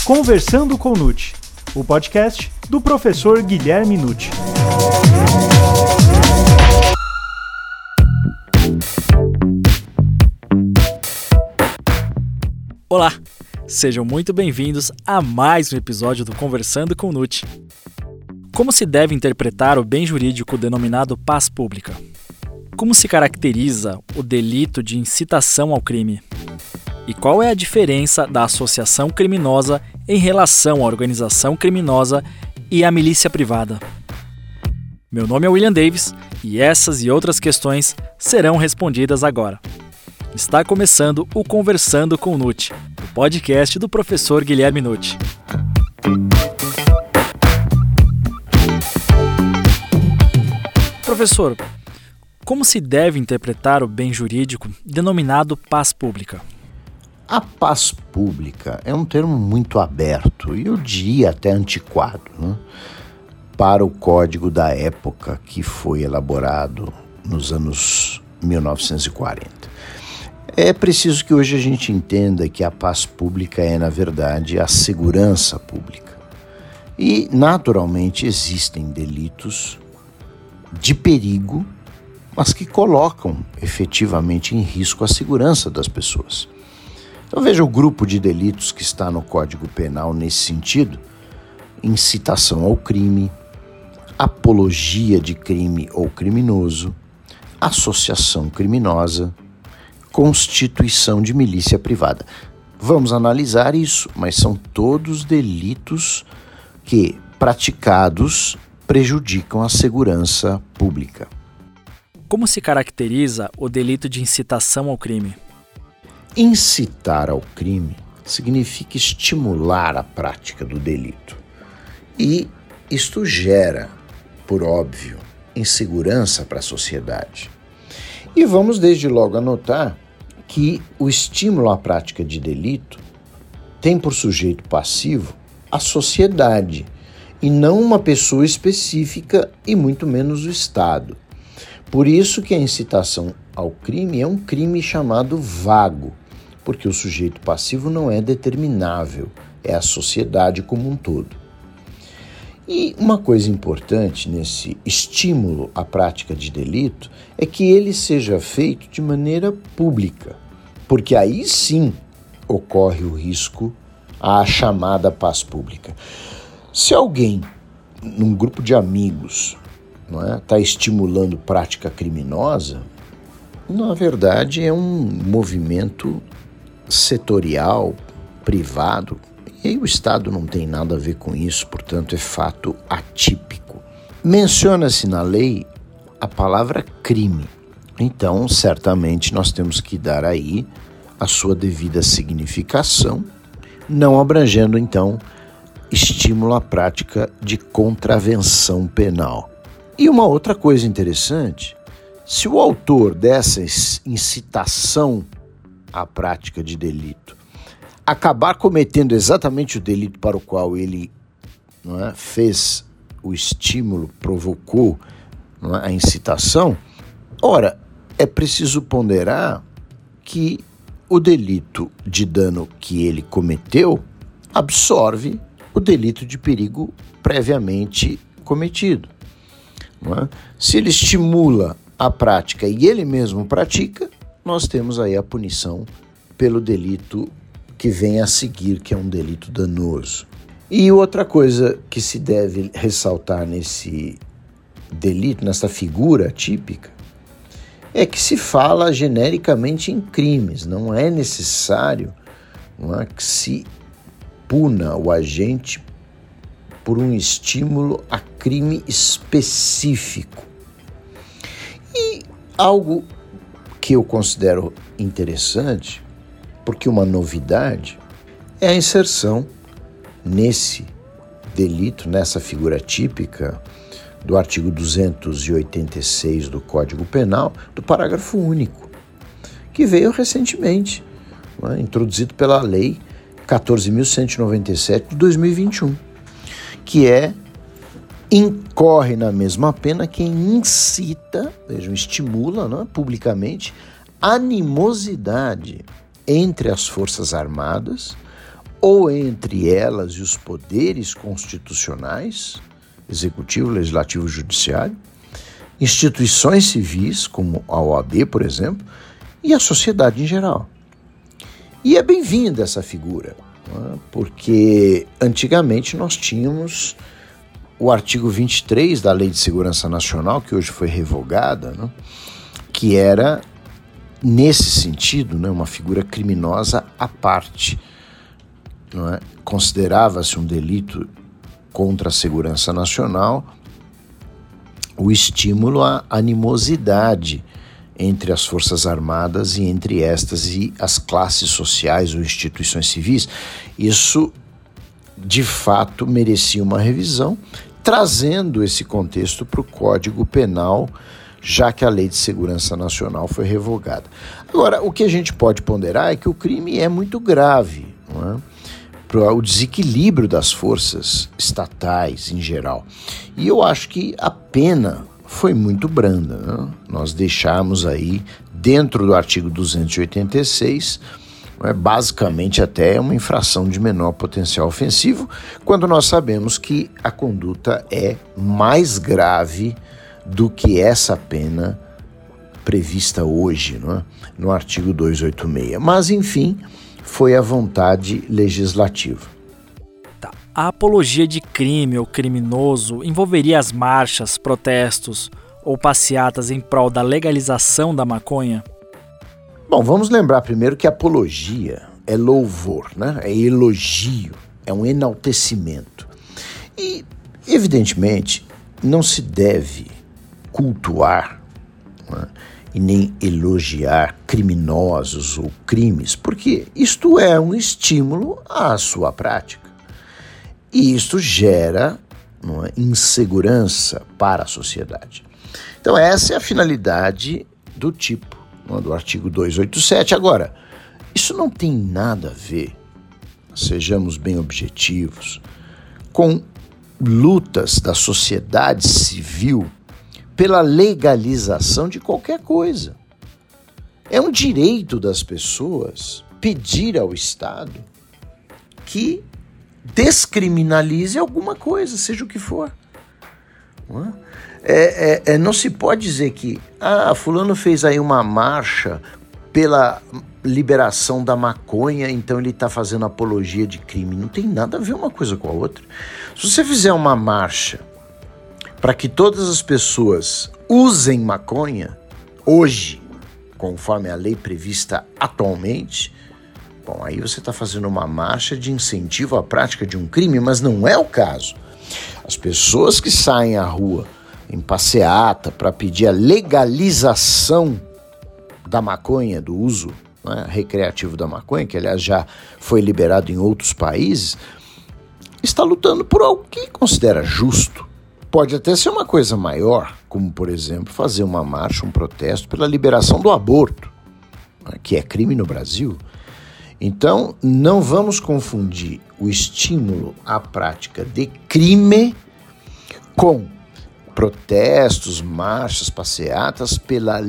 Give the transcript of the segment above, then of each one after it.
Conversando com Nutti, o podcast do professor Guilherme Nutti. Olá, sejam muito bem-vindos a mais um episódio do Conversando com Nutti. Como se deve interpretar o bem jurídico denominado paz pública? Como se caracteriza o delito de incitação ao crime? E qual é a diferença da associação criminosa em relação à organização criminosa e à milícia privada? Meu nome é William Davis e essas e outras questões serão respondidas agora. Está começando o Conversando com Nutti, o podcast do professor Guilherme Nutti. Professor, como se deve interpretar o bem jurídico denominado paz pública? A paz pública é um termo muito aberto e eu diria até antiquado, né, para o código da época que foi elaborado nos anos 1940. É preciso que hoje a gente entenda que a paz pública é, na verdade, a segurança pública. E, naturalmente, existem delitos de perigo, mas que colocam efetivamente em risco a segurança das pessoas. Então veja o grupo de delitos que está no Código Penal nesse sentido: incitação ao crime, apologia de crime ou criminoso, associação criminosa, constituição de milícia privada. Vamos analisar isso, mas são todos delitos que, praticados, prejudicam a segurança pública. Como se caracteriza o delito de incitação ao crime? Incitar ao crime significa estimular a prática do delito. E isto gera, por óbvio, insegurança para a sociedade. E vamos desde logo anotar que o estímulo à prática de delito tem por sujeito passivo a sociedade e não uma pessoa específica e muito menos o Estado. Por isso que a incitação ao crime é um crime chamado vago, porque o sujeito passivo não é determinável, é a sociedade como um todo. E uma coisa importante nesse estímulo à prática de delito é que ele seja feito de maneira pública, porque aí sim ocorre o risco à chamada paz pública. Se alguém, num grupo de amigos, está estimulando prática criminosa, na verdade é um movimento setorial, privado, e aí o Estado não tem nada a ver com isso, portanto é fato atípico. Menciona-se na lei a palavra crime, então certamente nós temos que dar aí a sua devida significação, não abrangendo então estímulo à prática de contravenção penal. E uma outra coisa interessante: se o autor dessa incitação à prática de delito acabar cometendo exatamente o delito para o qual ele fez o estímulo, provocou a incitação, ora, é preciso ponderar que o delito de dano que ele cometeu absorve o delito de perigo previamente cometido. Se ele estimula a prática e ele mesmo pratica, nós temos aí a punição pelo delito que vem a seguir, que é um delito danoso. E outra coisa que se deve ressaltar nesse delito, nessa figura típica, é que se fala genericamente em crimes. Não é necessário que se puna o agente por um estímulo a crime específico. E algo que eu considero interessante, porque uma novidade, é a inserção nesse delito, nessa figura típica do artigo 286 do Código Penal, do parágrafo único, que veio recentemente, introduzido pela Lei 14.197 de 2021, que incorre na mesma pena quem incita, vejam, estimula publicamente animosidade entre as Forças Armadas ou entre elas e os poderes constitucionais, executivo, legislativo e judiciário, instituições civis, como a OAB, por exemplo, e a sociedade em geral. E é bem-vinda essa figura, porque antigamente nós tínhamos o artigo 23 da Lei de Segurança Nacional, que hoje foi revogada, que era, nesse sentido, uma figura criminosa à parte. Considerava-se um delito contra a segurança nacional o estímulo à animosidade entre as Forças Armadas e entre estas e as classes sociais ou instituições civis. Isso, de fato, merecia uma revisão, trazendo esse contexto para o Código Penal, já que a Lei de Segurança Nacional foi revogada. Agora, o que a gente pode ponderar é que o crime é muito grave, para o desequilíbrio das forças estatais em geral. E eu acho que a pena foi muito branda. Nós deixamos aí, dentro do artigo 286, basicamente até uma infração de menor potencial ofensivo, quando nós sabemos que a conduta é mais grave do que essa pena prevista hoje, no artigo 286. Mas, enfim, foi a vontade legislativa. A apologia de crime ou criminoso envolveria as marchas, protestos ou passeatas em prol da legalização da maconha? Bom, vamos lembrar primeiro que apologia é louvor, é elogio, é um enaltecimento. E, evidentemente, não se deve cultuar e nem elogiar criminosos ou crimes, porque isto é um estímulo à sua prática. E isto gera insegurança para a sociedade. Então essa é a finalidade do tipo, do artigo 287. Agora, isso não tem nada a ver, sejamos bem objetivos, com lutas da sociedade civil pela legalização de qualquer coisa. É um direito das pessoas pedir ao Estado que descriminalize alguma coisa, seja o que for. Não se pode dizer que fulano fez aí uma marcha pela liberação da maconha, então ele está fazendo apologia de crime. Não tem nada a ver uma coisa com a outra. Se você fizer uma marcha para que todas as pessoas usem maconha, hoje, conforme a lei prevista atualmente, bom, aí você está fazendo uma marcha de incentivo à prática de um crime, mas não é o caso. As pessoas que saem à rua em passeata para pedir a legalização da maconha, do uso recreativo da maconha, que aliás já foi liberado em outros países, está lutando por algo que considera justo. Pode até ser uma coisa maior, como, por exemplo, fazer uma marcha, um protesto pela liberação do aborto, que é crime no Brasil. Então, não vamos confundir o estímulo à prática de crime com protestos, marchas, passeatas pela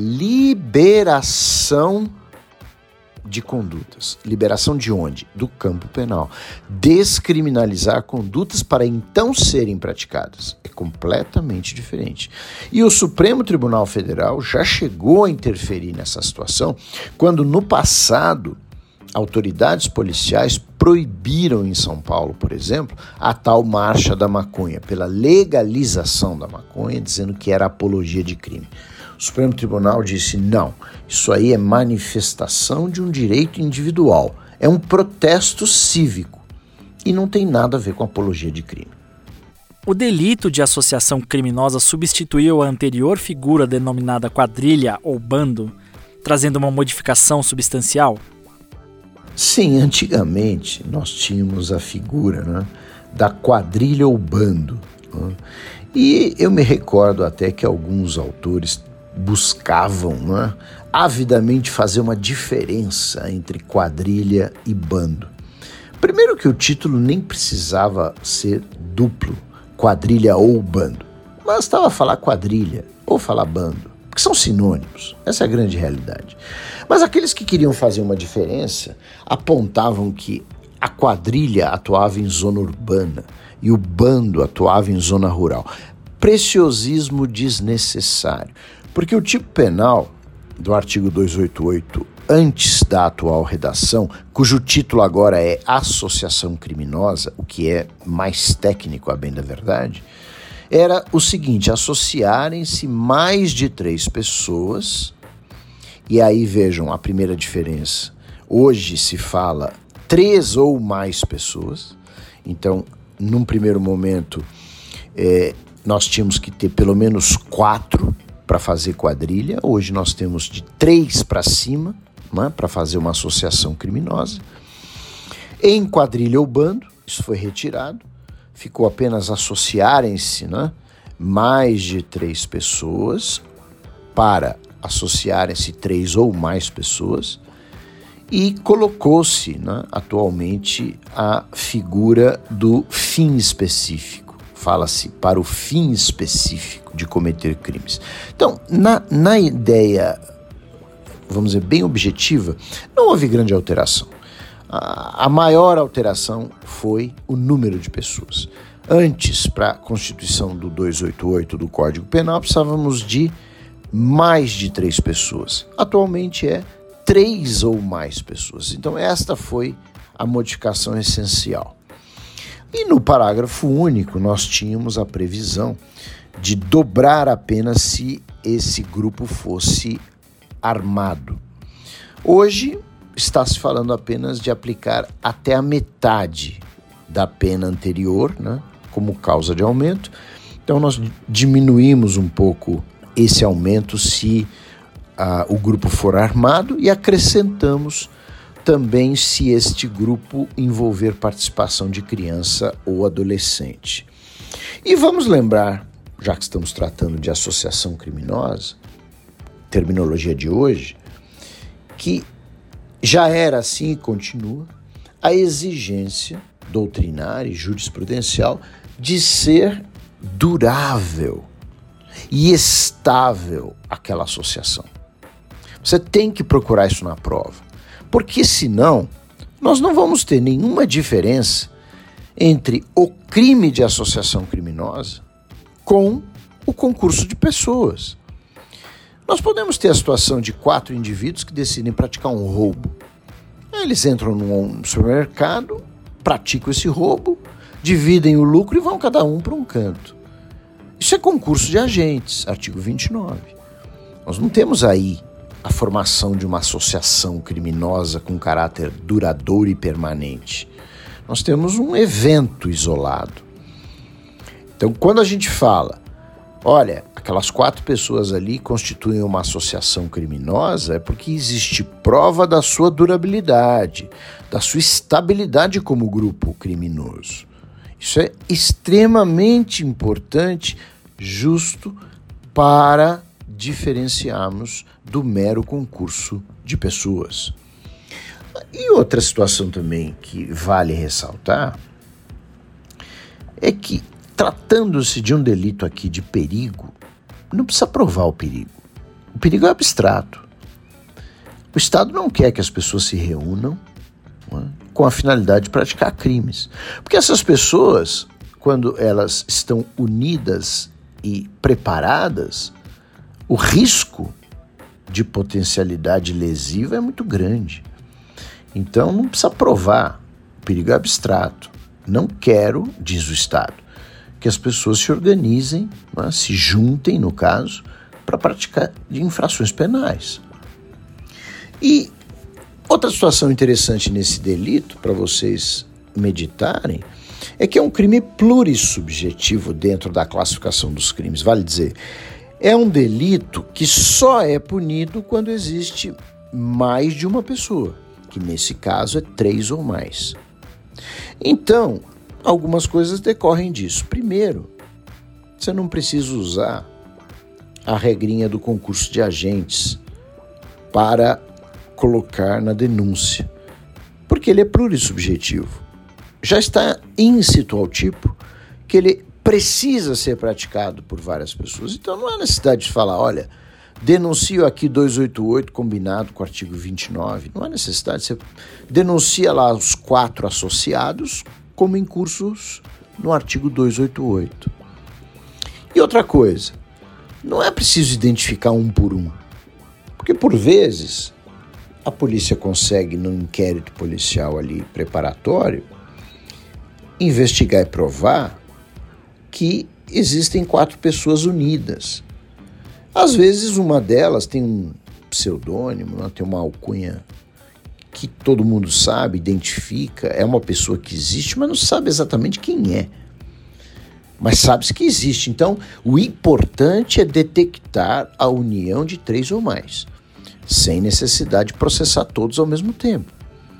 liberação de condutas. Liberação de onde? Do campo penal. Descriminalizar condutas para então serem praticadas. É completamente diferente. E o Supremo Tribunal Federal já chegou a interferir nessa situação quando, no passado, autoridades policiais proibiram em São Paulo, por exemplo, a tal marcha da maconha, pela legalização da maconha, dizendo que era apologia de crime. O Supremo Tribunal disse, não, isso aí é manifestação de um direito individual, é um protesto cívico e não tem nada a ver com apologia de crime. O delito de associação criminosa substituiu a anterior figura denominada quadrilha ou bando, trazendo uma modificação substancial? Sim, antigamente nós tínhamos a figura da quadrilha ou bando. E eu me recordo até que alguns autores buscavam avidamente fazer uma diferença entre quadrilha e bando. Primeiro que o título nem precisava ser duplo, quadrilha ou bando. Bastava falar quadrilha ou falar bando, porque são sinônimos. Essa é a grande realidade. Mas aqueles que queriam fazer uma diferença apontavam que a quadrilha atuava em zona urbana e o bando atuava em zona rural. Preciosismo desnecessário, porque o tipo penal do artigo 288, antes da atual redação, cujo título agora é associação criminosa, o que é mais técnico, a bem da verdade, era o seguinte: associarem-se mais de 3 pessoas, e aí vejam a primeira diferença. Hoje se fala 3 ou mais pessoas, então, num primeiro momento, nós tínhamos que ter pelo menos 4 para fazer quadrilha. Hoje nós temos de 3 para cima, né, para fazer uma associação criminosa. Em quadrilha ou bando, isso foi retirado, ficou apenas associarem-se, né, mais de 3 pessoas, para associarem-se 3 ou mais pessoas, e colocou-se, né, atualmente a figura do fim específico. Fala-se para o fim específico de cometer crimes. Então, na ideia, vamos dizer, bem objetiva, não houve grande alteração. A maior alteração foi o número de pessoas. Antes, para a constituição do 288 do Código Penal, precisávamos de mais de 3 pessoas. Atualmente é 3 ou mais pessoas. Então, esta foi a modificação essencial. E no parágrafo único, nós tínhamos a previsão de dobrar a pena se esse grupo fosse armado. Hoje, está se falando apenas de aplicar até a metade da pena anterior, né, como causa de aumento. Então, nós diminuímos um pouco esse aumento se o grupo for armado e acrescentamos também se este grupo envolver participação de criança ou adolescente. E vamos lembrar, já que estamos tratando de associação criminosa, terminologia de hoje, que já era assim e continua a exigência doutrinária e jurisprudencial de ser durável e estável aquela associação. Você tem que procurar isso na prova, porque senão nós não vamos ter nenhuma diferença entre o crime de associação criminosa com o concurso de pessoas. Nós podemos ter a situação de 4 indivíduos que decidem praticar um roubo. Eles entram num supermercado, praticam esse roubo, dividem o lucro e vão cada um para um canto. Isso é concurso de agentes, artigo 29. Nós não temos aí a formação de uma associação criminosa com caráter duradouro e permanente. Nós temos um evento isolado. Então, quando a gente fala, olha, aquelas 4 pessoas ali constituem uma associação criminosa, é porque existe prova da sua durabilidade, da sua estabilidade como grupo criminoso. Isso é extremamente importante, justo para diferenciarmos do mero concurso de pessoas. E outra situação também que vale ressaltar é que, tratando-se de um delito aqui de perigo, não precisa provar o perigo. O perigo é abstrato. O Estado não quer que as pessoas se reúnam, não é, com a finalidade de praticar crimes. Porque essas pessoas, quando elas estão unidas e preparadas, o risco de potencialidade lesiva é muito grande. Então não precisa provar, o perigo é abstrato. Não quero, diz o Estado, que as pessoas se organizem, né, se juntem, no caso, para praticar de infrações penais. E outra situação interessante nesse delito, para vocês meditarem, é que é um crime plurissubjetivo dentro da classificação dos crimes. Vale dizer, é um delito que só é punido quando existe mais de uma pessoa, que nesse caso é 3 ou mais. Então, algumas coisas decorrem disso. Primeiro, você não precisa usar a regrinha do concurso de agentes para colocar na denúncia, porque ele é plurissubjetivo. Já está íncito ao tipo que ele precisa ser praticado por várias pessoas. Então não há necessidade de falar, olha, denuncio aqui 288 combinado com o artigo 29. Não há necessidade, você denuncia lá os 4 associados como incursos no artigo 288. E outra coisa, não é preciso identificar um por um, porque por vezes a polícia consegue, no inquérito policial ali preparatório, investigar e provar que existem 4 pessoas unidas. Às vezes uma delas tem um pseudônimo, tem uma alcunha que todo mundo sabe, identifica, é uma pessoa que existe, mas não sabe exatamente quem é. Mas sabe-se que existe. Então, o importante é detectar a união de 3 ou mais, sem necessidade de processar todos ao mesmo tempo.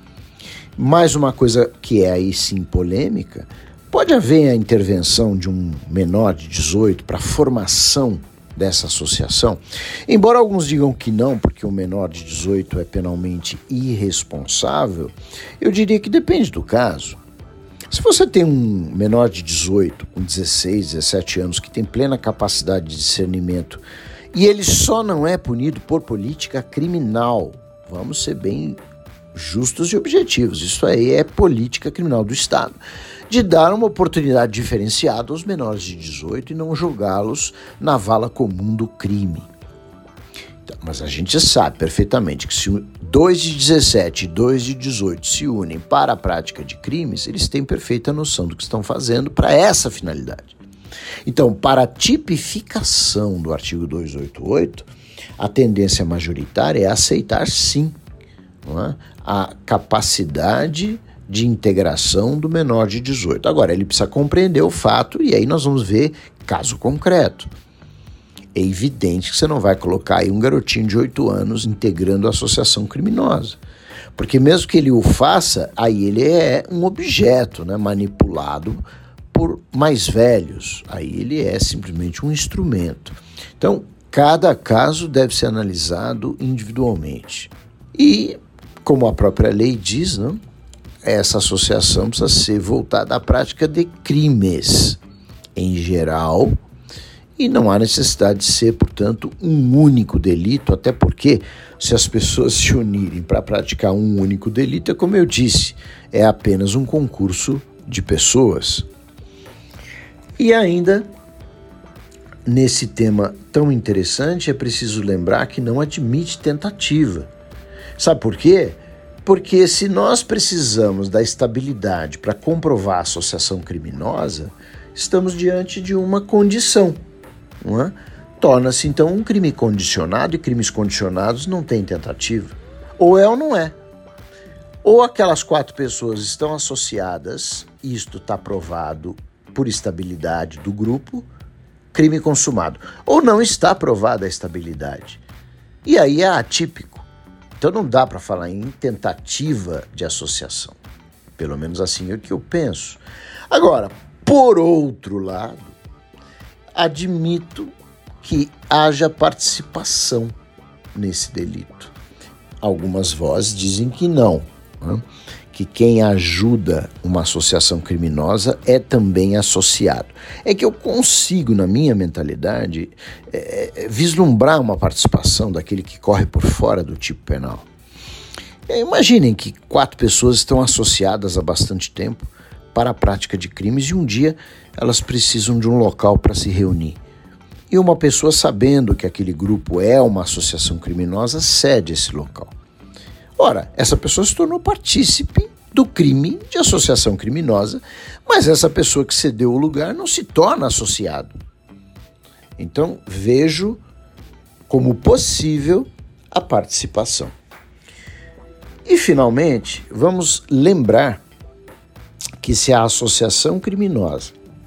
Mais uma coisa que é aí sim polêmica, pode haver a intervenção de um menor de 18 para a formação dessa associação, embora alguns digam que não, porque o menor de 18 é penalmente irresponsável, eu diria que depende do caso. Se você tem um menor de 18, com 16, 17 anos, que tem plena capacidade de discernimento, e ele só não é punido por política criminal, vamos ser bem justos e objetivos, isso aí é política criminal do Estado, de dar uma oportunidade diferenciada aos menores de 18 e não julgá-los na vala comum do crime. Então, mas a gente sabe perfeitamente que se 2 de 17 e 2 de 18 se unem para a prática de crimes, eles têm perfeita noção do que estão fazendo para essa finalidade. Então, para a tipificação do artigo 288, a tendência majoritária é aceitar sim, não é, a capacidade de integração do menor de 18. Agora, ele precisa compreender o fato e aí nós vamos ver caso concreto. É evidente que você não vai colocar aí um garotinho de 8 anos integrando a associação criminosa. Porque mesmo que ele o faça, aí ele é um objeto, né, manipulado por mais velhos. Aí ele é simplesmente um instrumento. Então, cada caso deve ser analisado individualmente. E, como a própria lei diz, né, essa associação precisa ser voltada à prática de crimes em geral, e não há necessidade de ser, portanto, um único delito, até porque se as pessoas se unirem para praticar um único delito, é como eu disse, é apenas um concurso de pessoas. E ainda, nesse tema tão interessante, é preciso lembrar que não admite tentativa. Sabe por quê? Porque se nós precisamos da estabilidade para comprovar a associação criminosa, estamos diante de uma condição. Não é? Torna-se então um crime condicionado, e crimes condicionados não têm tentativa. Ou é ou não é. Ou aquelas 4 pessoas estão associadas, isto está provado por estabilidade do grupo, crime consumado. Ou não está provada a estabilidade. E aí é atípico. Então não dá para falar em tentativa de associação. Pelo menos assim é o que eu penso. Agora, por outro lado, admito que haja participação nesse delito. Algumas vozes dizem que não, né? Que quem ajuda uma associação criminosa é também associado. É que eu consigo, na minha mentalidade, vislumbrar uma participação daquele que corre por fora do tipo penal. Imaginem que 4 pessoas estão associadas há bastante tempo para a prática de crimes e um dia elas precisam de um local para se reunir. E uma pessoa, sabendo que aquele grupo é uma associação criminosa, cede esse local. Ora, essa pessoa se tornou partícipe do crime de associação criminosa, mas essa pessoa que cedeu o lugar não se torna associado. Então, vejo como possível a participação. E, finalmente, vamos lembrar que se a associação criminosa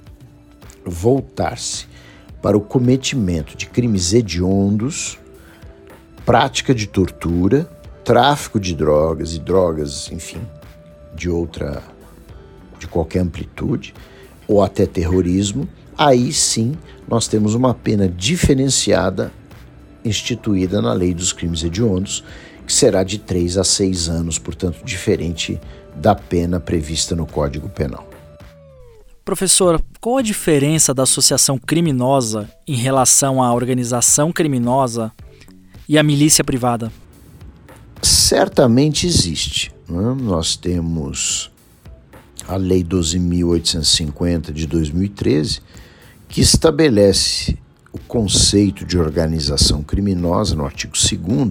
voltar-se para o cometimento de crimes hediondos, prática de tortura, tráfico de drogas e drogas, enfim, de qualquer amplitude, ou até terrorismo, aí sim nós temos uma pena diferenciada instituída na lei dos crimes hediondos, que será de 3 a 6 anos, portanto diferente da pena prevista no Código Penal. Professor, qual a diferença da associação criminosa em relação à organização criminosa E a milícia privada? Certamente existe, né? Nós temos a Lei 12.850 de 2013, que estabelece o conceito de organização criminosa no artigo 2º,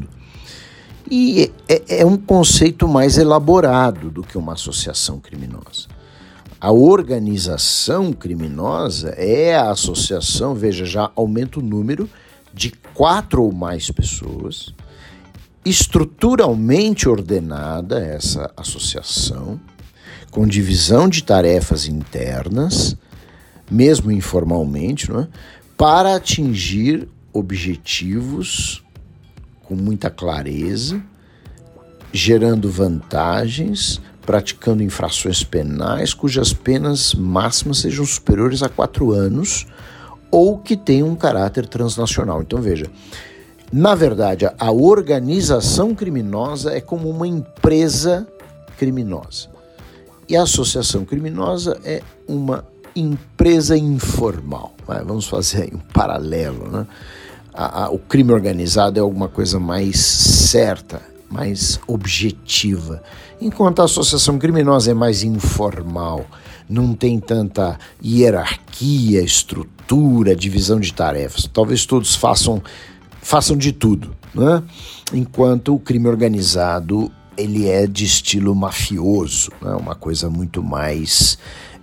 e é um conceito mais elaborado do que uma associação criminosa. A organização criminosa é a associação, veja, já aumenta o número de 4 ou mais pessoas, estruturalmente ordenada essa associação, com divisão de tarefas internas, mesmo informalmente, não é? Para atingir objetivos com muita clareza, gerando vantagens, praticando infrações penais cujas penas máximas sejam superiores a 4 anos ou que tenham um caráter transnacional. Então veja, na verdade, a organização criminosa é como uma empresa criminosa. E a associação criminosa é uma empresa informal. Vamos fazer aí um paralelo, né? O crime organizado é alguma coisa mais certa, mais objetiva, enquanto a associação criminosa é mais informal, não tem tanta hierarquia, estrutura, divisão de tarefas. Talvez todos façam de tudo, né? Enquanto o crime organizado ele é de estilo mafioso, né? Uma coisa muito mais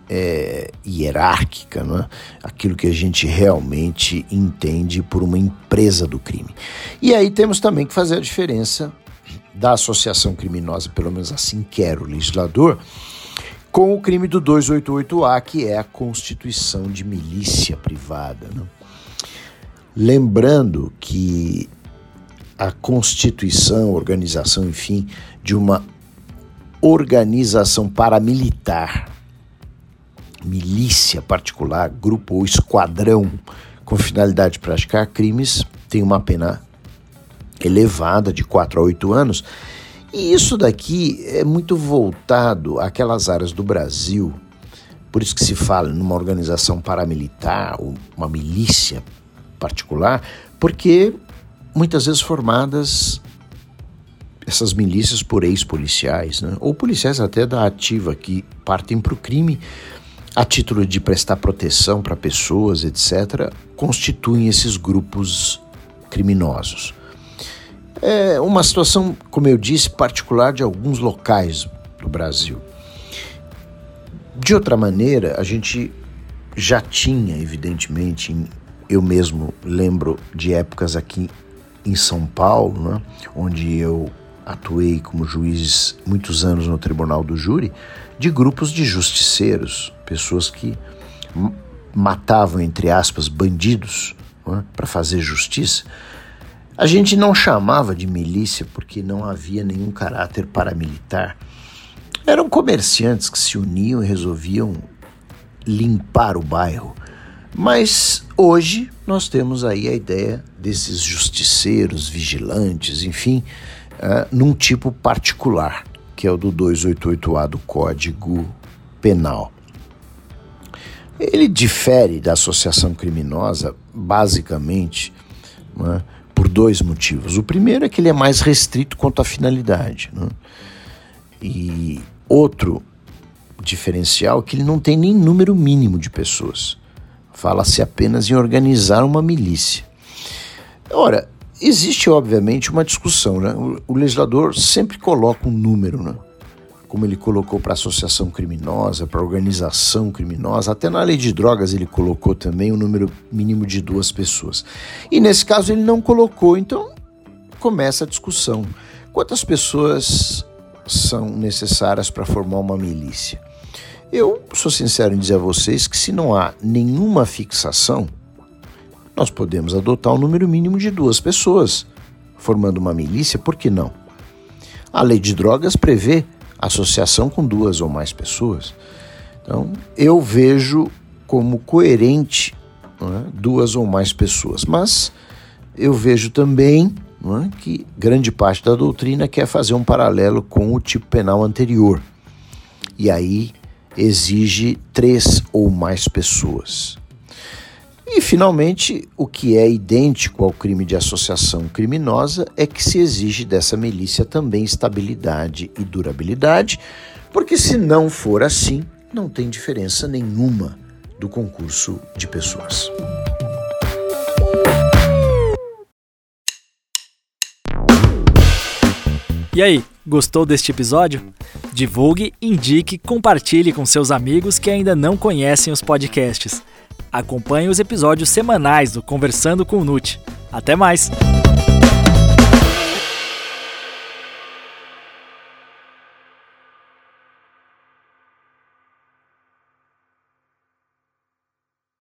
hierárquica, né? Aquilo que a gente realmente entende por uma empresa do crime. E aí temos também que fazer a diferença da associação criminosa, pelo menos assim quer o legislador, com o crime do 288-A, que é a constituição de milícia privada, né? Lembrando que a constituição, organização, enfim, de uma organização paramilitar, milícia particular, grupo ou esquadrão com finalidade de praticar crimes, tem uma pena elevada de 4 a 8 anos. E isso daqui é muito voltado àquelas áreas do Brasil, por isso que se fala numa organização paramilitar ou uma milícia particular, porque muitas vezes formadas essas milícias por ex-policiais, né? Ou policiais até da ativa que partem para o crime a título de prestar proteção para pessoas, etc., constituem esses grupos criminosos. É uma situação, como eu disse, particular de alguns locais do Brasil. De outra maneira, a gente já tinha, evidentemente, eu mesmo lembro de épocas aqui em São Paulo, né, onde eu atuei como juiz muitos anos no Tribunal do Júri, de grupos de justiceiros, pessoas que matavam, entre aspas, bandidos, né, para fazer justiça. A gente não chamava de milícia porque não havia nenhum caráter paramilitar. Eram comerciantes que se uniam e resolviam limpar o bairro. Mas hoje nós temos aí a ideia desses justiceiros, vigilantes, enfim, num tipo particular, que é o do 288-A do Código Penal. Ele difere da associação criminosa, basicamente, né, por 2 motivos. O primeiro é que ele é mais restrito quanto à finalidade, né? E outro diferencial é que ele não tem nem número mínimo de pessoas. Fala-se apenas em organizar uma milícia. Ora, existe obviamente uma discussão, né? O legislador sempre coloca um número, né? Como ele colocou para associação criminosa, para organização criminosa, até na lei de drogas ele colocou também um número mínimo de 2 pessoas. E nesse caso ele não colocou, então começa a discussão. Quantas pessoas são necessárias para formar uma milícia? Eu sou sincero em dizer a vocês que se não há nenhuma fixação, nós podemos adotar um número mínimo de 2 pessoas formando uma milícia, por que não? A lei de drogas prevê associação com 2 ou mais pessoas. Então, eu vejo como coerente, né, 2 ou mais pessoas, mas eu vejo também, né, que grande parte da doutrina quer fazer um paralelo com o tipo penal anterior, e aí exige 3 ou mais pessoas. E, finalmente, o que é idêntico ao crime de associação criminosa é que se exige dessa milícia também estabilidade e durabilidade, porque se não for assim, não tem diferença nenhuma do concurso de pessoas. E aí, gostou deste episódio? Divulgue, indique, compartilhe com seus amigos que ainda não conhecem os podcasts. Acompanhe os episódios semanais do Conversando com o NUT. Até mais!